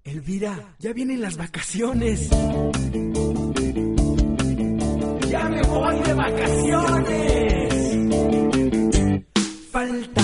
Elvira, ya vienen las vacaciones. ¡Ya me voy de vacaciones! Falta